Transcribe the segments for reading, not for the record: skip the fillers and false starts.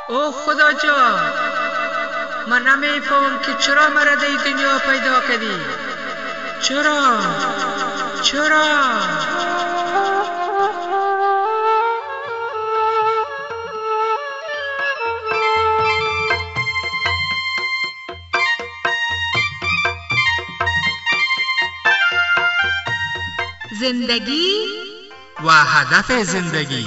اوه خدا جان، من نمیفهم که چرا مرا در دنیا پیدا کردی. چرا؟ زندگی و هدف زندگی.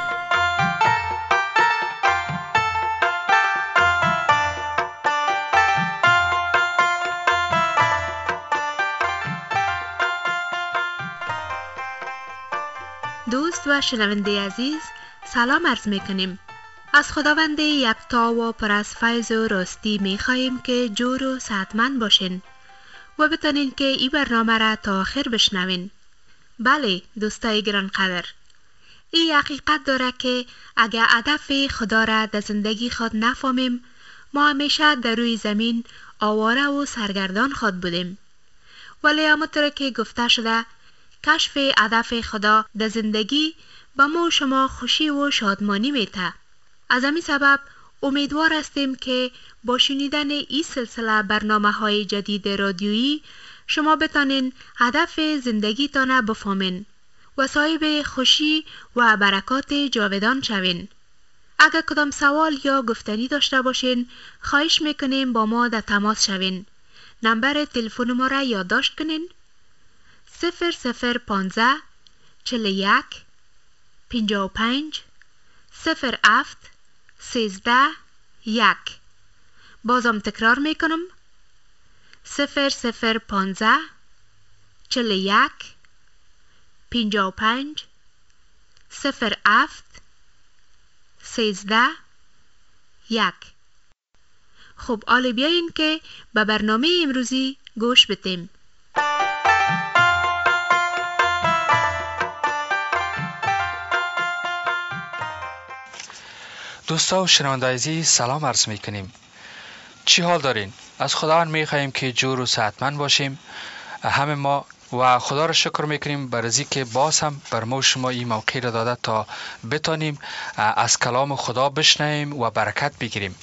دوست و شنونده عزیز، سلام عرض میکنیم. از خداوند یکتا و پر از فیض و راستی میخواهیم که جور و صحتمند باشین و بتونین که این برنامه را تا آخر بشنوین. بله دوستای گرانقدر، این حقیقت داره که اگر هدف خدا را در زندگی خود نفهمیم، ما همیشه در روی زمین آواره و سرگردان خود بودیم. ولی همونطور که گفته شده، کشف هدف خدا در زندگی به ما و شما خوشی و شادمانی میده. از همین سبب امیدوار هستیم که با شنیدن این سلسله برنامه‌های جدید رادیویی شما بتانین هدف زندگیتان بفهمین و صاحب خوشی و برکات جاودان شوین. اگر کدام سوال یا گفتنی داشته باشین، خواهش میکنیم با ما در تماس شوین. نمبر تلفن ما را یادداشت کنین: 0015 41 55 07 13 1. بازم تکرار میکنم: 0015 41 55 07 13 1. خب حالا بیاین که به برنامه امروزی گوش بدیم. دوستا و شنونده عزیز، سلام عرض میکنیم. چی حال دارین؟ از خداوند میخواهیم که جور و صحتمند باشیم همه ما، و خدا را شکر میکنیم بر از اینکه باز هم بر ما و شما این موقع را داده تا بتانیم از کلام خدا بشنویم و برکت بگیریم.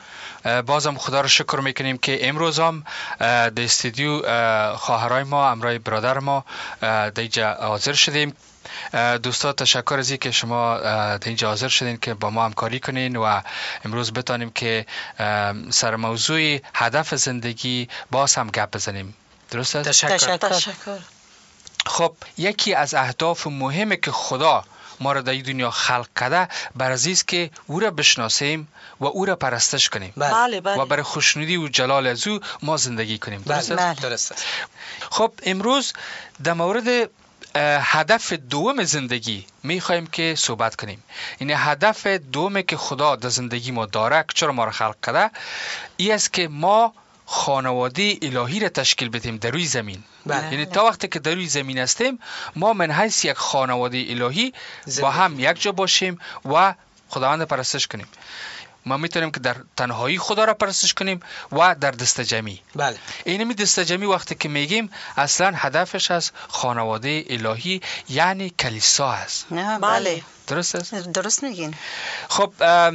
بازم خدا را شکر میکنیم که امروز هم در استودیو خواهرای ما، امرای برادر ما در اینجا حاضر شدیم. دوستا تشکر از این که شما در اینجا حاضر شدین که با ما همکاری کنین و امروز بتانیم که سر موضوع هدف زندگی باز هم گپ بزنیم. درست است؟ تشکر. خب یکی از اهداف مهمه که خدا ما را در این دنیا خلق کرده بر اساس که او را بشناسیم و او را پرستش کنیم. بله. و برای خوشنودی و جلال از او ما زندگی کنیم. درست است؟ درست است. خب امروز در مورد هدف دوم زندگی میخوایم که صحبت کنیم. این هدف دومی که خدا در زندگی ما داره، که چرا ما را خلق کرده، این است که ما خانواده الهی را تشکیل بدیم در روی زمین. یعنی تا وقتی که در روی زمین هستیم، ما من حیث یک خانواده الهی با هم یک جا باشیم و خداوند پرستش کنیم. ما میتونیم که در تنهایی خدا را پرستش کنیم و در دست جمعی. بله. اینمی دست جمعی وقتی که میگیم اصلا هدفش از خانواده الهی یعنی کلیسا است. بله. درست است؟ درست میگین. خب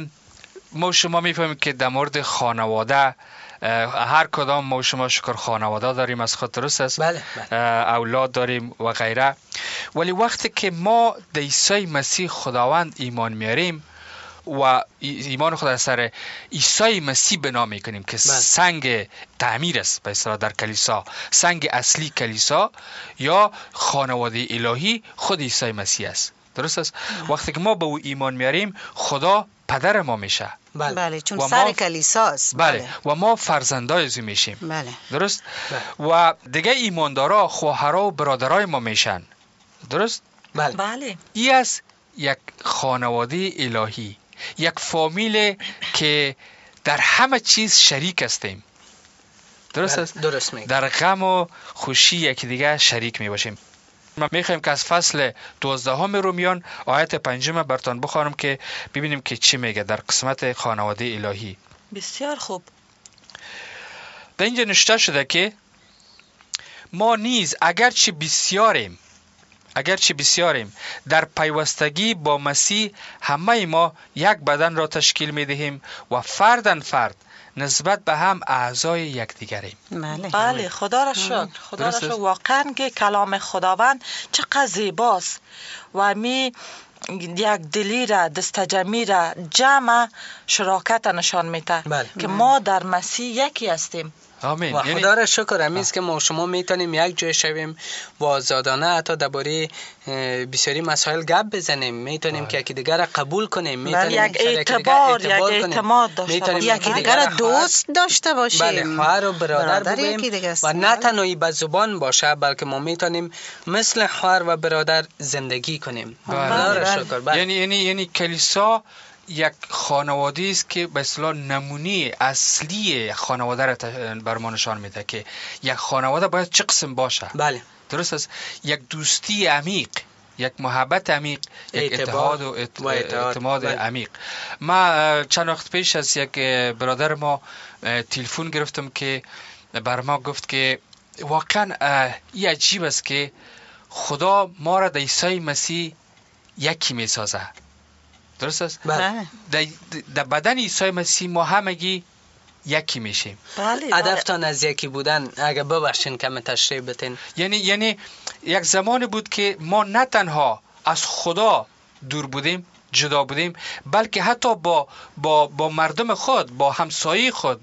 ما شما میفهمیم که در مورد خانواده هر کدام ما شما شکر خانواده داریم از خود. درست است؟ بله. اولاد داریم و غیره. ولی وقتی که ما در عیسی مسیح خداوند ایمان میاریم و ایمان خود سر عیسی مسیح بنا میکنیم که سنگ تعمیر است به اصطلاح در کلیسا، سنگ اصلی کلیسا یا خانواده الهی خود عیسی مسیح است. درست است؟ وقتی که ما به او ایمان میاریم، خدا پدر ما میشه. بله، چون سر کلیسا است. بله. و ما فرزندای او میشیم. بله. درست؟ و دیگه ایماندارا خواهرها و برادرای ما میشن. درست؟ بله. این است یک خانواده الهی، یک فامیل که در همه چیز شریک هستیم. درست است؟ درست میگی. در غم و خوشی یکی دیگه شریک می باشیم. ما میخوایم که از فصل 12 رومیان آیت 5 براتون بخوانم که ببینیم که چی میگه در قسمت خانواده الهی. بسیار خوب. در اینجا نوشته شده که ما نیز اگرچه بسیاریم، اگرچه بسیاریم در پیوستگی با مسیح همه ما یک بدن را تشکیل می دهیم و فرداً فرد نسبت به هم اعضای یکدیگریم. بله خدا را شکر. خدا را شکر. واقعا که کلام خداوند چقدر زیباست و می یک دلی را دستجمی را جمع شراکت نشان میده که ما در مسیح یکی هستیم. آمین. و خدا را شکر همیست که ما شما میتونیم یک جای شویم و آزادانه حتی درباره بسیاری مسائل گپ بزنیم، میتونیم که یکی دیگر را قبول کنیم، میتونیم یک اعتبار یک اعتماد داشته باشیم، یکی دیگر را دوست داشته باشیم، بله خواهر و برادر بگوییم و نه تنهایی به زبان باشه بلکه ما میتونیم مثل خواهر و برادر زندگی کنیم. خدا را شکر. یعنی کلیسا یک خانواده است که به اصطلاح نمونه اصلی خانواده را بر ما نشان میده که یک خانواده باید چه قسم باشه. بله درست است. یک دوستی عمیق، یک محبت عمیق، یک اتحاد و اعتماد عمیق. ما چند وقت پیش از یک برادر ما تلفن گرفتم که بر ما گفت که واقعا این عجیب است که خدا ما را در عیسی مسیح یکی میسازه. درست است؟ بله. در بدن عیسی مسیح ما همگی یکی میشیم. بله. هدفتان از یکی بودن اگه ببخشین کم تشریح بتین. یعنی یک زمانی بود که ما نه تنها از خدا دور بودیم، جدا بودیم، بلکه حتی با مردم خود، با همسایه خود،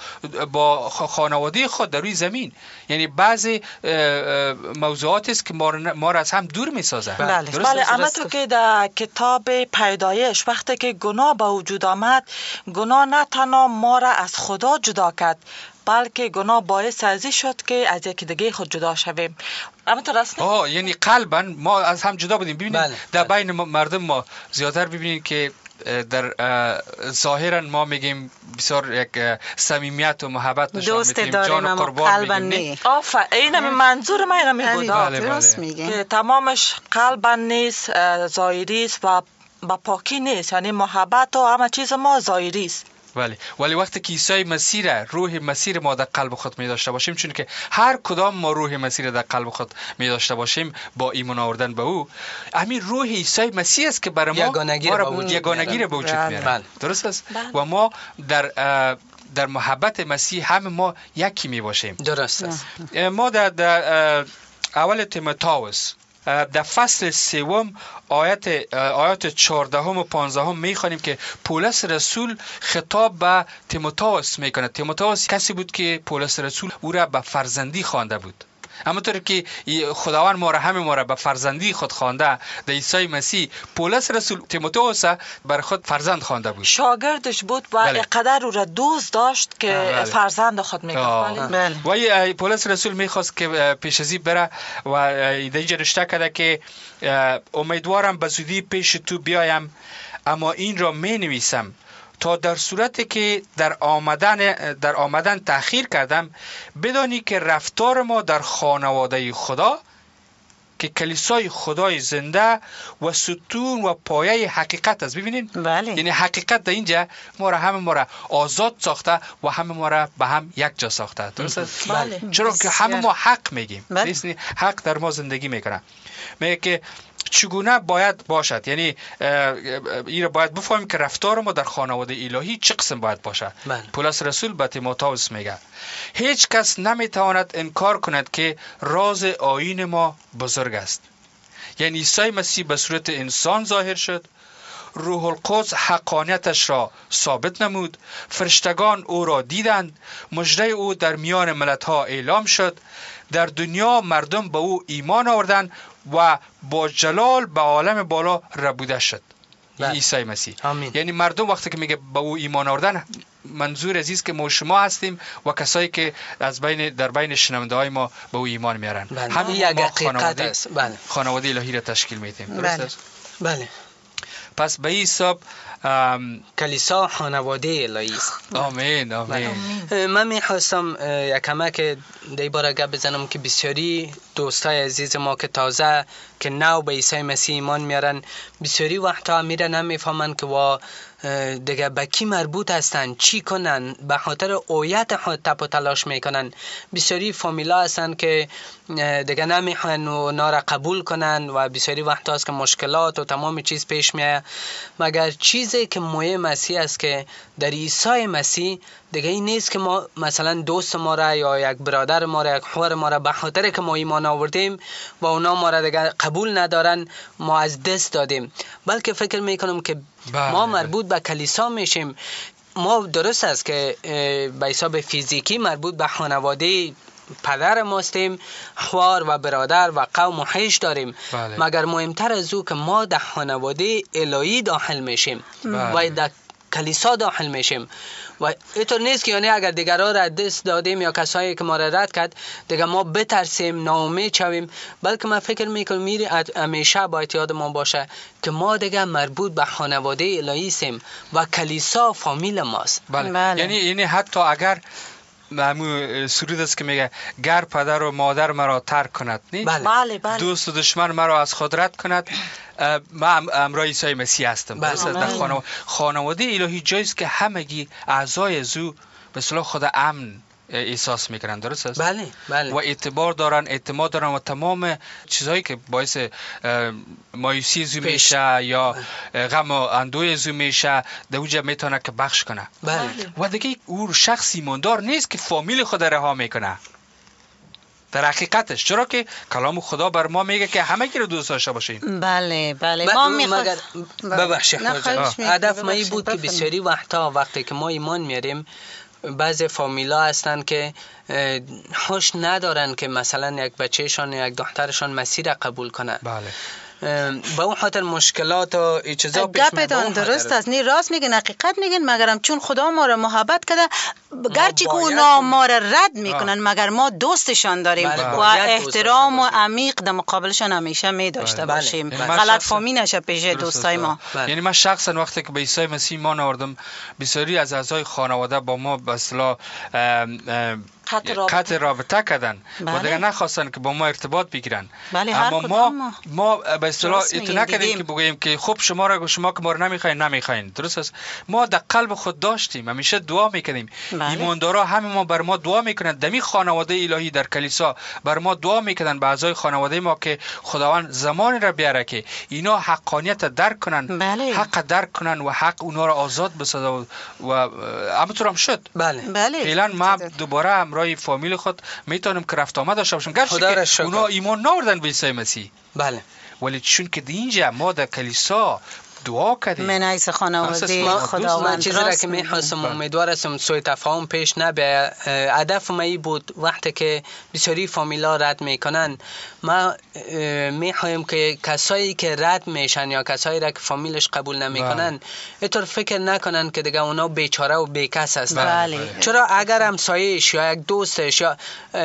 با خانواده خود در روی زمین. یعنی بعضی موضوعات است که ما را از هم دور می سازه. بله اما تو که در کتاب پیدایش وقتی که گناه به وجود آمد، گناه نه تنها ما را از خدا جدا کرد بلکه گناه باعث ازی شد که از یکی دیگه خود جدا شویم. اما تو راست یعنی قلبا ما از هم جدا بودیم. ببینید در بین مردم ما زیادتر ببینید که در ظاهرا ما میگیم بسیار یک صمیمیت و محبت نشان میدیم، جان و قربان میگیم. این منظور من اینو میگم. درست میگه که تمامش قلبا نیست، ظاهری است و با پاکی نیست. یعنی محبت و همه چیز ما ظاهری است. ولی وقتی که عیسی مسیح روح مسیح ما در قلب خود می داشته باشیم، چون که هر کدام ما روح مسیح در قلب خود می داشته باشیم با ایمان آوردن به او، همین روح عیسی مسیح است که برای ما یگانگی را به وجود میاره. درست است؟ و ما در محبت مسیح همه ما یکی می باشیم. درست است. ما در اول تیموتائوس در فصل 3 آیات 14 و 15 میخوانیم که پولس رسول خطاب به تیموتائوس میکنه. تیموتائوس کسی بود که پولس رسول او را به فرزندی خوانده بود. اما طور که خداوند همه ما را به فرزندی خود خوانده، در عیسی مسیح پولس رسول تیموتائوس بر خود فرزند خوانده بود، شاگردش بود و اینقدر او را دوست داشت که فرزند خود میگفت. و پولس رسول میخواست که پیش ازی بره و اینجا نوشته کرده که امیدوارم به زودی پیش تو بیایم، اما این را می نویسم تا در صورتی که در آمدن تأخیر کردم بدانی که رفتار ما در خانواده خدا که کلیسای خدای زنده و ستون و پایه حقیقت است. ببینید یعنی حقیقت در اینجا همه ما را آزاد ساخته و همه ما را به هم یک جا ساخته. درست است؟ چرا که همه ما حق میگیم. حق در ما زندگی میکنه. میگه که چگونه باید باشد، یعنی این را باید بفهمیم که رفتار ما در خانواده الهی چه قسم باید باشد. پولس رسول به تیموتائوس میگه هیچ کس نمیتواند انکار کند که راز آیین ما بزرگ است. یعنی عیسی مسیح به صورت انسان ظاهر شد، روح القدس حقانیتش را ثابت نمود، فرشتگان او را دیدند، مژده او در میان ملت‌ها اعلام شد، در دنیا مردم به او ایمان آوردند و با جلال به عالم بالا ربوده شد. عیسی مسیح. یعنی مردم وقتی که میگه به او ایمان آوردن، منظور عزیز که ما شما هستیم و کسایی که در بین شنونده های ما به او ایمان میارن. همین یک حقیقت است. خانواده الهی را تشکیل میدیم. درست است؟ بله. پس به این حساب کلیسا خانواده الهی است. آمین. من میخواستم یکمه که در باره گپ بزنم که بسیاری دوستای عزیز ما که تازه که نو به عیسی مسیح ایمان میارن، بسیاری وقتا میرن نمیفهمن که دیگه به کی مربوط هستن، چی کنن، به خاطر هویت خود تپ و تلاش میکنن. بسیاری فامیلا هستن که دیگه نمیخوان اونا را قبول کنن و بسیاری وقت هست که مشکلات و تمام چیز پیش میاد. مگر چیزی که مهم است که در عیسی مسیح دیگه این نیست که ما مثلا دوست ما را یا یک برادر ما را، یک خور ما را به خاطر که ما ایمان آوردیم و اونا ما را دیگه قبول ندارن ما از دست دادیم، بلکه فکر میکنم که ما مربوط به کلیسا میشیم. ما درست است که به حساب فیزیکی مربوط به خانواده پدر ماستیم، خوار و برادر و قوم و حیش داریم، مگر مهمتر از او که ما در خانواده الهی داخل میشیم و در کلیسا داخل میشیم. و اینطور نیست که یعنی اگر دیگرها را دست دادیم یا کسایی که ما را رد کرد دیگه ما بترسیم، ناامید شویم، بلکه من فکر میکنم میری همیشه باید یاد ما باشه که ما دیگه مربوط به خانواده الهی سیم و کلیسا فامیل ماست. بله. یعنی حتی اگر همون سرود است که میگه گر پدر و مادر مرا ترک کند، بله. دوست و دشمن مرا از خود رد کند، من امرای عیسی مسیح هستم. در خانواده الهی جاییست که همگی اعضای زو به اصطلاح خود امن احساس میکنن. درست است؟ بله. و اعتبار دارن، اعتماد دارن و تمام چیزهایی که باعث مایوسی زو میشه یا غم و اندوه زو میشه در اونجا میتونه که بخش کنه. بله. و دیگه او شخص ایماندار نیست که فامیل خود رها میکنه در حقیقتش، چرا که کلام خدا بر ما میگه که همه کی رو دوست داشته باشین. بله ما مگر ببخشید هدف ما این بود که بسیاری وقتی که ما ایمان میاریم بعضی فامیلا هستن که خوش ندارن که مثلا یک بچهشان یا یک دخترشان مسیح را قبول کنن. بله. با اون خاطر مشکلات و چیزا پیش میاد. گپتون درست است، نی راست میگن، حقیقت میگن، مگرم چون خدا ما را محبت کرده گرچه که اونا ما را رد میکنن مگر ما دوستشان داریم و احترام و عمیق در مقابلشان همیشه میداشته باشیم. غلط فهمی نشه پیش دوستای ما. یعنی من شخصا وقتی که به عیسی مسیح ایمان آوردم بسیاری از اعضای خانواده با ما به اصطلاح قطع رابطه کردن و دیگه نخواستن که با ما ارتباط بگیرن. اما ما به اصطلاح اتنا نکردیم که بگوییم که خب شما که ما رو نمیخواین. درست است؟ ما در قلب خود داشتیم، همیشه دعا میکنیم. ایماندارا همه ما بر ما دعا میکنن، دمی خانواده الهی در کلیسا بر ما دعا میکنن به اعضای خانواده ما که خداوند زمانی را بیاره که اینا حقانیت درک کنن، حق درک کنن و حق اونا را آزاد بسازه و همونطور هم شد. فعلا ما دوباره امرای فامیل خود میتونم که رفت آمد داشته باشم، گرچه که اونا ایمان ناوردن به عیسی مسیح. بله. ولی چون که اینجا ما در کلیسا دعا کردیم من ایس خانواده خداوند چیزی را که میخواستم امیدوار هستم سوء تفاهم پیش نبه. هدف ما ای بود وقتی که بسیاری فامیلا رد میکنن ما میخوایم که کسایی که رد میشن یا کسایی را که فامیلش قبول نمیکنن اینطور فکر نکنن که دیگه اونا بیچاره و بیکس هستن. چرا اگر همسایه‌اش یا یک دوستش یا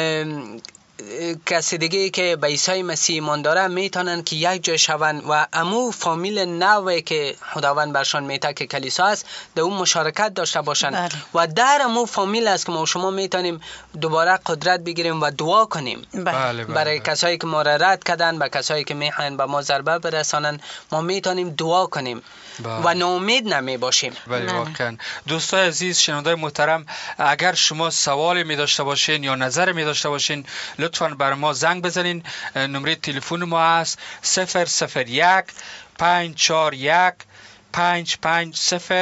کسی دیگه که به عیسی مسیح ایمان داره میتونن که یک جای شون و امو فامیل نوعی که خداوند برشان میته که کلیسا است در اون مشارکت داشته باشن و در امو فامیل است که ما شما میتونیم دوباره قدرت بگیریم و دعا کنیم. برای کسایی که ما را رد کردن، به کسایی که میخواین به ما ضربه برسانن ما میتونیم دعا کنیم و ناامید نمی باشیم. واقعا دوستای عزیز، شنوندای محترم، اگر شما سوالی می داشته باشین یا نظر می داشته باشین لطفاً بر ما زنگ بزنین. نمره تلفن ما است 001 541 550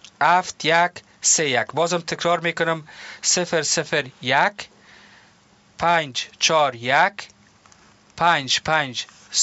7131. بازم تکرار میکنم 001 541 550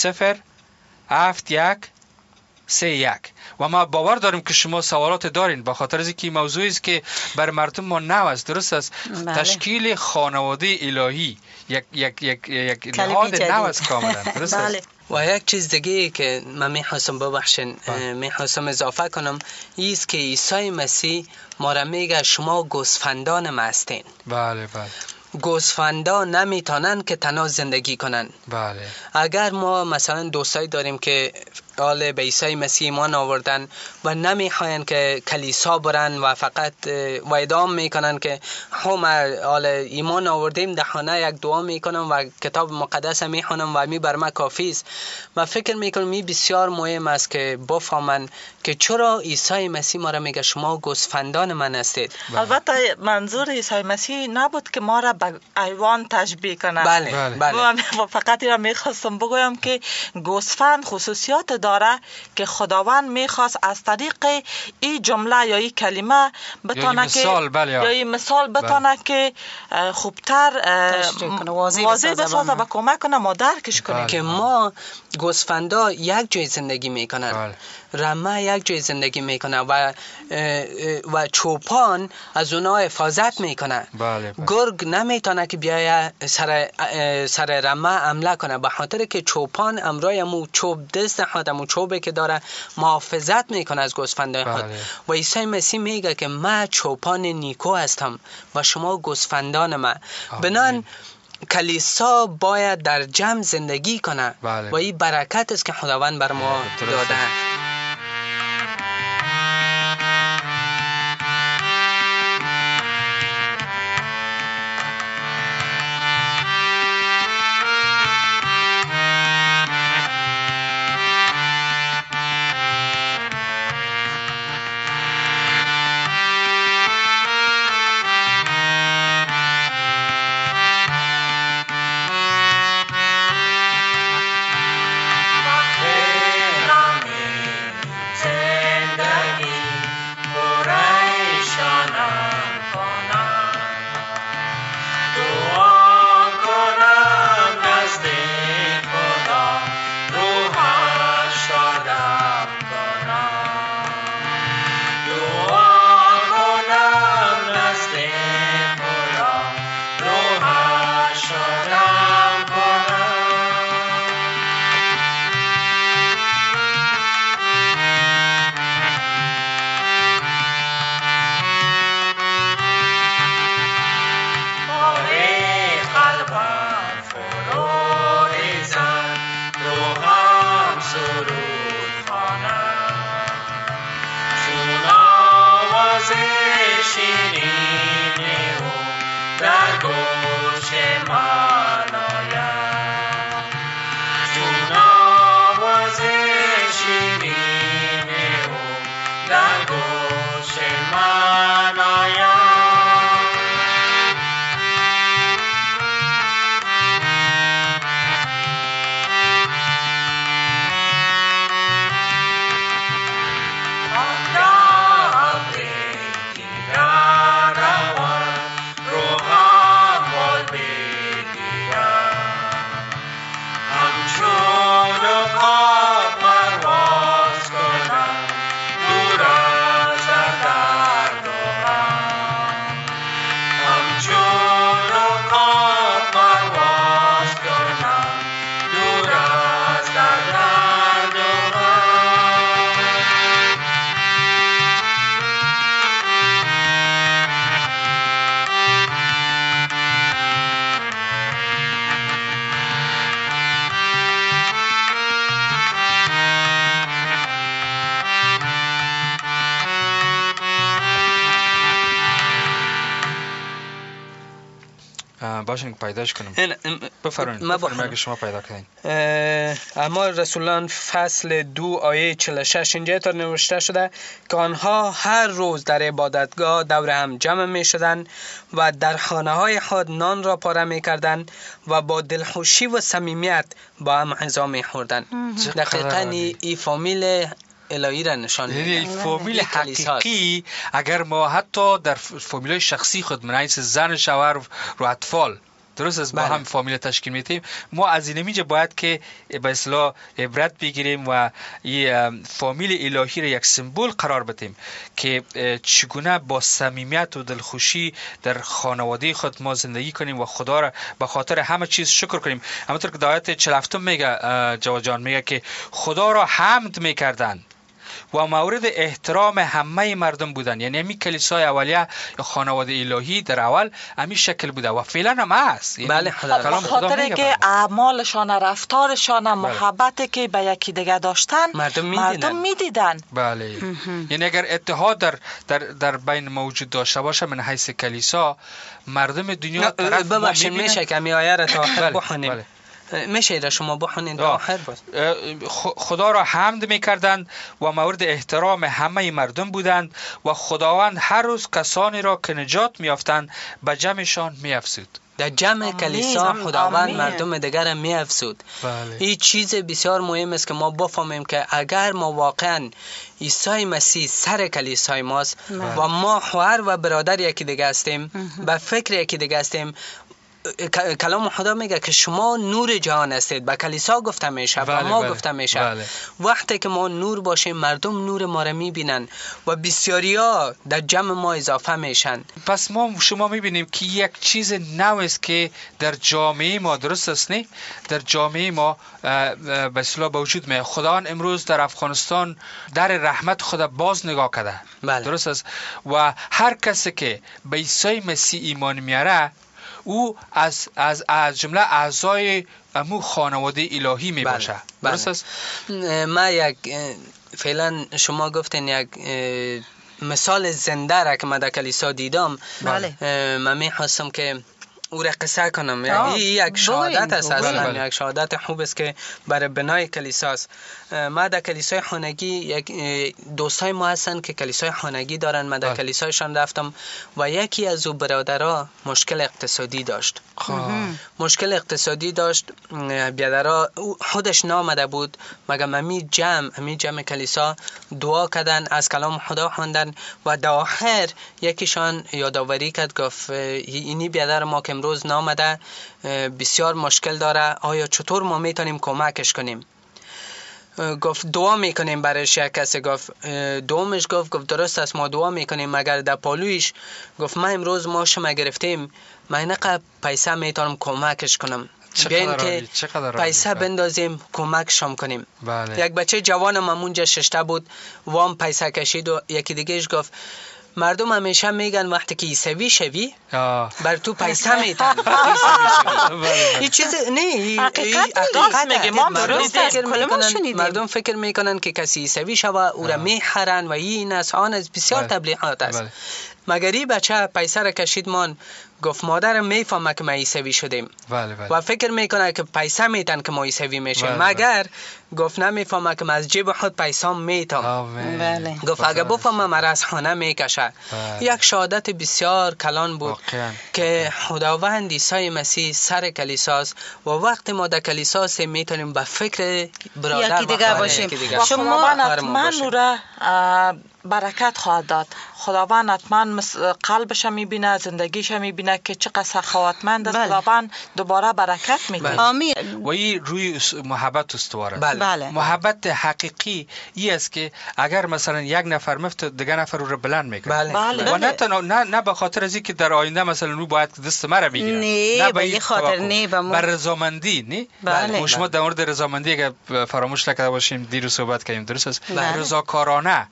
7131. و ما باور داریم که شما سوالات دارین، به خاطر از اینکه موضوعی است که بر مردم ما نو است. درست است؟ تشکیل خانواده الهی یک نهاد نو است کاملا. درست است؟ و یک چیز دیگه که من میخواستم ببخشین میخواستم اضافه کنم ایست که عیسی مسیح ما را میگه شما گوسفندان ما هستین. بله. گوسفندان نمیتونن که تنها زندگی کنن. بله. اگر ما مثلا دوستایی داریم که حال به عیسی مسیح ایمان آوردن و نمیخواین که کلیسا برن و فقط و ادام میکنن که هم حال ایمان آوردیم در خانه یک دعا میکنم و کتاب مقدس میخونم و می بر ما کافی است. من فکر میکنم این بسیار مهم است که بفهمن که چرا عیسی مسیح ما را میگه شما گوسفندان من هستید. البته منظور عیسی مسیح نبود که ما را به حیوان تشبیه کنه. بله. فقط این را میخواستم بگویم که گوسفند خصوصیات داره که خداوند میخواست از طریق این جمله یا این کلمه بتونه که یا این مثال بتونه که خوبتر واضح بسازه و کمک کنه ما درکش کنیم که ما گوسفندا یک جای زندگی میکنن، رمه یک جای زندگی میکنه و چوپان از اونها حفاظت میکنه. گرگ نمیتونه که بیایه سر رمه حمله کنه، به خاطر که چوپان امرای امو چوب دست خود، امو چوبه که داره محافظت میکنه از گوسفندای خود. و عیسی مسیح میگه که من چوپان نیکو هستم و شما گوسفندان من. بنان کلیسا باید در جمع زندگی کنه و این برکت است که خداوند بر ما داده. باشین پیداش کنم. بفرمایید شما پیدا کنین. اما رسولان فصل 2 آیه 46 اینجا تا نوشته شده که آنها هر روز در عبادتگاه دور هم جمع می شدن و در خانه های خود نان را پاره می کردن و با دلخوشی و صمیمیت با هم غذا می خوردن. دقیقاً این فامیل الهی را نشان میده. یعنی فامیل حقیقی اگر ما حتی در فامیل شخصی خود من حیث زن شوهر و اطفال درست از با هم فامیل تشکیل میدیم، ما از این میجه باید که به اصطلاح عبرت بگیریم و این فامیل الهی را یک سمبل قرار بدیم که چگونه با صمیمیت و دلخوشی در خانواده خود ما زندگی کنیم و خدا را به خاطر همه چیز شکر کنیم. همونطور که در آیت 47 میگه جواد جان میگه که خدا را حمد میکردند و مورد احترام همه مردم بودن. یعنی همین کلیسای اولیه یا خانواده الهی در اول همین شکل بوده و فعلا هم هست. بله، خاطر که اعمالشان، رفتارشان، محبتی که به یکی دیگه داشتن مردم میدیدن. بله. یعنی اگر اتحاد در بین موجود داشته باشه من حیث کلیسا، مردم دنیا طرف ببخشید میشه که می آیه را تا آخر بخونیم؟ میشه را شما بخونید تا آخر باز. خدا را حمد میکردند و مورد احترام همه مردم بودند و خداوند هر روز کسانی را که نجات میافتند به جمعشان میافزود. در جمع کلیسا خداوند مردم دیگر می افزود. این چیز بسیار مهم است که ما بفهمیم که اگر ما واقعا عیسی مسیح سر کلیسای ماست و ما خواهر و برادر یکی دیگه هستیم، به فکر یکی دیگه هستیم، کلام خدا میگه که شما نور جهان هستید. به کلیسا گفته میشه و ما گفته میشه. وقتی که ما نور باشیم مردم نور ما را میبینن و بسیاری ها در جمع ما اضافه میشن. پس شما میبینیم که یک چیز نو است که در جامعه ما، درست است نه؟ در جامعه ما به اصطلاح به وجود میاد. خداوند امروز در افغانستان در رحمت خدا باز نگاه کرده. درست است. و هر کسی که به عیسی مسیح ایمان میاره او از جمله اعضای امو خانواده الهی می باشه. درست است؟ ما یک فعلا شما گفتین یک مثال زنده را که من در کلیسا دیدم. من می خواستم که او را قصه کنم. یک شهادت است، اصلا یک شهادت خوب است که برای بنای کلیسا است. ما در کلیسای خانگی یک دوستای ما هستن که کلیسای خانگی دارن. من در کلیسایشان رفتم و یکی از او برادرها مشکل اقتصادی داشت. مشکل اقتصادی داشت. بیادرها خودش نامده بود مگر همی جمع کلیسا دعا کردن، از کلام خدا خواندن و در آخر یکیشان یادآوری کرد، گفت اینی بیادر ما که امروز نامده بسیار مشکل داره، آیا چطور ما میتونیم کمکش کنیم؟ گفت دعا میکنیم برایش. یک کسی گفت دومش گفت درست است ما دعا میکنیم، مگر در پالویش گفت ما امروز ماشما گرفتیم، من اینقدر پیسه میتونم کمکش کنم، بیاین که پیسه بندازیم کمکشم کنیم. یک بچه جوانم همونجا ششته بود، وام پیسه کشید و یکی دیگهش گفت مردم همیشه میگن وقتی که عیسوی شوی بر تو پیسه میتن. این چیز نه، حقیقت میگه. مردم فکر میکنن که کسی عیسوی شوه او را میخرن و این از آن از بسیار تبلیغات است. مگر این بچه پیسه را کشید من گفت مادرم میفهمه که ما عیسوی شدیم و فکر میکنه که پیسه میتن که ما عیسوی میشیم، مگر گفت نمیفهمه که من از جیب خود پیسه میتم. گفت اگه بفهمه مرا از خانه میکشه. یک شهادت بسیار کلان بود که خداوند عیسی مسیح سر کلیساست و وقت ما در کلیساست میتونیم به فکر برادر یکی دیگه باشیم. شما حتما نوره برکت خواهد داد. خداوند حتما قلبش میبینه، زندگیش میبینه که چقدر سخاوتمند است. خداوند دوباره برکت میده. آمین. و این روی محبت استواره. بله. محبت حقیقی این است که اگر مثلا یک نفر مفت دیگه نفر رو بلند میکنه. و نه به خاطر از اینکه در آینده مثلا رو باید دست مرا بگیره. نه به این خاطر نه، بر رضامندی نه. شما در مورد رضامندی اگه فراموش نکرده باشیم دیرو صحبت کردیم، درست است؟ رضاکارانه.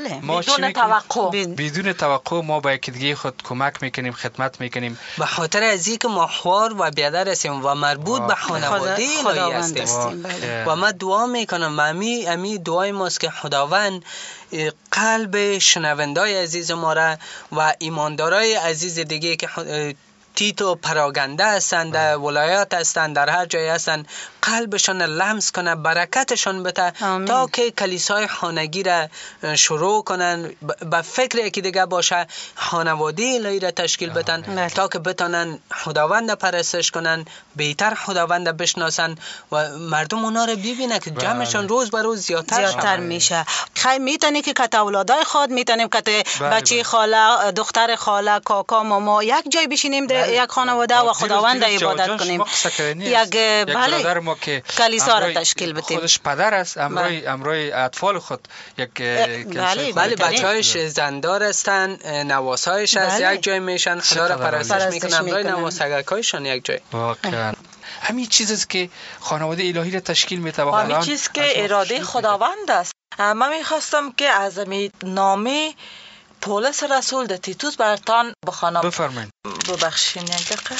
بدون توقع ما با یکی دیگه خود کمک میکنیم، خدمت میکنیم. به خاطر از اینکه ما خوار و بیادر هستیم و مربوط به خانواده الهی هستیم. و ما دعا میکنم، امی دعای ماست که خداوند قلب شنوندای عزیز ما را و ایماندارای عزیز دیگه که تیتو پراگنده هستند، در ولایات هستند، در هر جای هستند، قلبشان لمس کنه، برکتشان بده تا که کلیسای خانگی را شروع کنن، به فکر یکی دیگه باشه، خانواده الهی را تشکیل بدن تا که بتونن خداوند پرستش کنن، بهتر خداوند بشناسن و مردم اونا رو ببینن که جمعشان روز به روز زیادتر میشه. خیلی میتونی که کت اولادای خود میتونیم کت بچه خاله، دختر خاله، کاکا، ماما یک جای بشینیم یک خانواده و خداوند عبادت کنیم. یک برادر ما که کلیسا را تشکیل بدیم، خودش پدر است، امروی اطفال خود یک بله بچه‌هاش زندار هستن، نواسایش از یک جای میشن، خدا را پرستش میکنن، امروی نواسگرکایشان یک جای. واقعا همین چیز است که خانواده الهی را تشکیل میده. همین چیز که اراده خداوند است. من میخواستم که از نامه پولس رسول در تیتوس براتان بخوانم. بفرمایید. ببخشید یک دقیقه.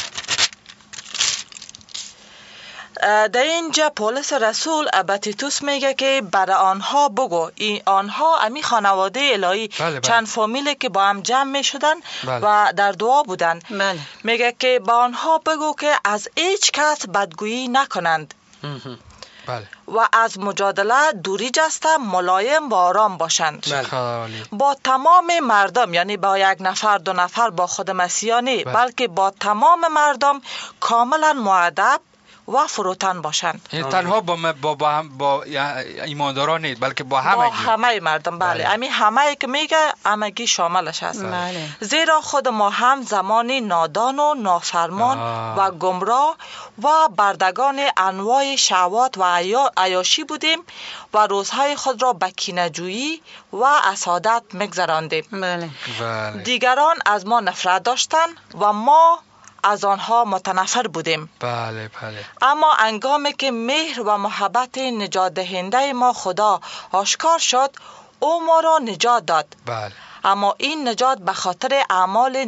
در اینجا پولس رسول به تیتوس میگه که برای آنها بگو، آنها امی خانواده الهی چند فامیله که با هم جمع میشدن و در دعا بودن. میگه که با آنها بگو که از هیچ کس بدگویی نکنند و از مجادله دوری جسته ملایم و آرام باشند. با تمام مردم، یعنی با یک نفر دو نفر با خود مسیحیانی، بلکه با تمام مردم کاملا مؤدب و فروتن باشند. یعنی تنها با ایمانداران نیست، بلکه با همه مردم. بله، امی همه که میگه همگی شاملش هست. زیرا خود ما هم زمانی نادان و نافرمان و گمراه و بردگان انواع شهوات و عیاشی بودیم و روزهای خود را به کینه‌جویی و حسادت میگذراندیم. دیگران از ما نفرت داشتند و ما از آنها متنفر بودیم. بله. اما هنگامی که مهر و محبت نجات دهنده ما خدا آشکار شد، او ما را نجات داد. اما این نجات به خاطر اعمال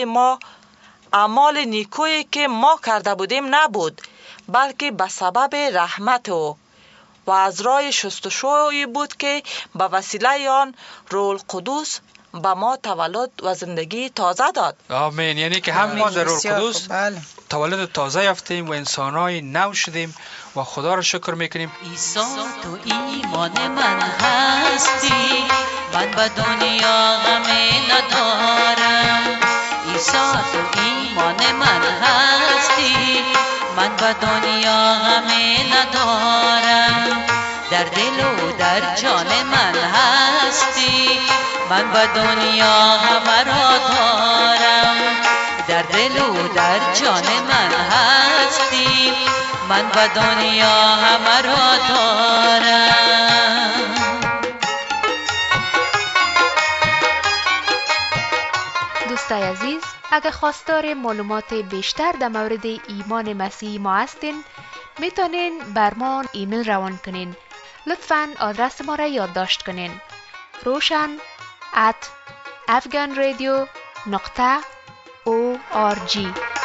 نیکویی که ما کرده بودیم نبود، بلکه به سبب رحمت او و از راه شستشویی بود که به وسیله آن روح القدس با ما تولد و زندگی تازه داد. آمین. یعنی که هم ما در روح القدس تولد تازه یافتیم و انسانای نو شدیم و خدا را شکر میکنیم. عیسی تو ایمان من هستی، من به دنیا غمی ندارم. عیسی تو ایمان من هستی، من به دنیا غمی ندارم. در دل و در جان من هستی، من به دنیا همه را دارم. در دل و در جان من هستی، من به دنیا همه را دارم. دوستای عزیز، اگر خواستار معلومات بیشتر در مورد ایمان مسیحی ما هستین، میتونین بر ما ایمیل روان کنین. لطفاً آدرس ما را یادداشت کنین: roshan@afghanradio.org.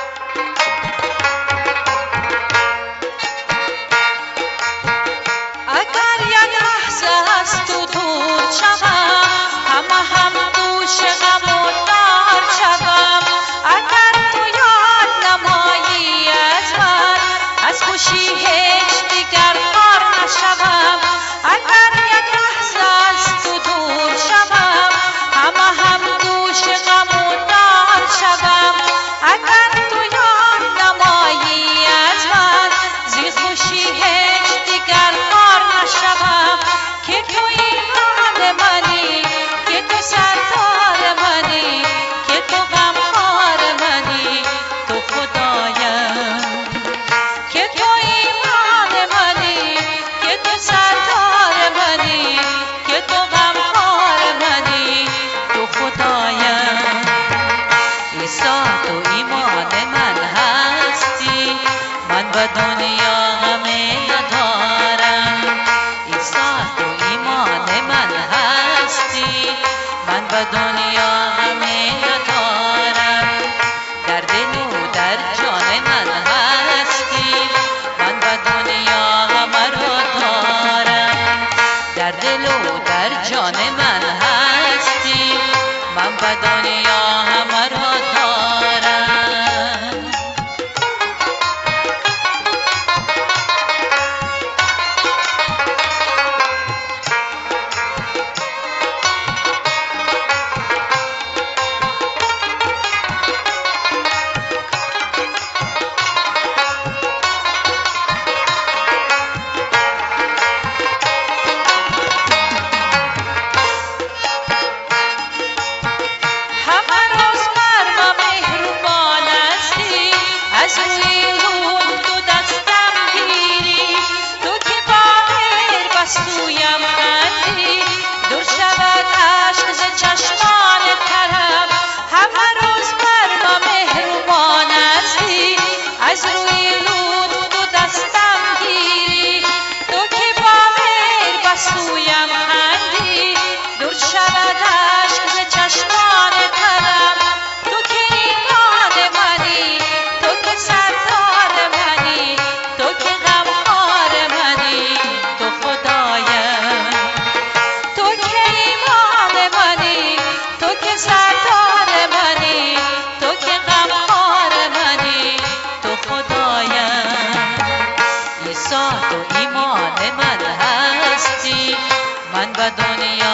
اگر یک لحظه از تو دور شوم، همه هم دوش غم و دار شوم. اگر تو یاد نمایی از من، از خوشی هیچ دیگر خار نشوم. اگر یک لحظه از تو دور شوم، همه هم دوش غم و دار شوم. اگر تو یاد نمایی از من، زی خوشی هیچ دیگر خار نشوم. که تو ایمان منی، که تو سردار منی، که تو غمخوار منی، تو خدایم. که تو ایمان منی، که تو سردار منی، که تو غمخوار منی، تو خدایم. عیسی تو ایمان من هستی، من به دنیا غمی ندارم. عیسی تو ایمان من هستی، من به دنیا غمی ندارم. در دل و در جان من هستی، من به دنیا همه را دارم. در دل و در جان من هستی، من به دنیا همه را دارم. سویم من به دنیا